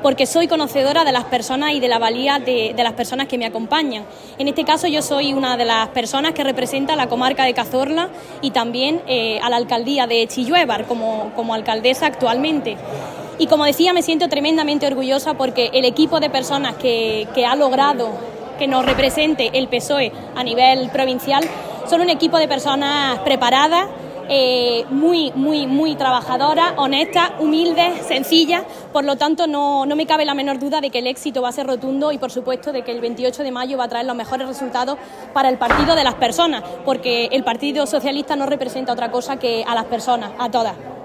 porque soy conocedora de las personas y de la valía de las personas que me acompañan. En este caso yo soy una de las personas que representa a la comarca de Cazorla y también a la alcaldía de Chilluévar como alcaldesa actualmente. Y como decía, me siento tremendamente orgullosa porque el equipo de personas que ha logrado que nos represente el PSOE a nivel provincial son un equipo de personas preparadas, muy trabajadoras, honestas, humildes, sencillas. Por lo tanto, no me cabe la menor duda de que el éxito va a ser rotundo y, por supuesto, de que el 28 de mayo va a traer los mejores resultados para el partido de las personas, porque el Partido Socialista no representa otra cosa que a las personas, a todas.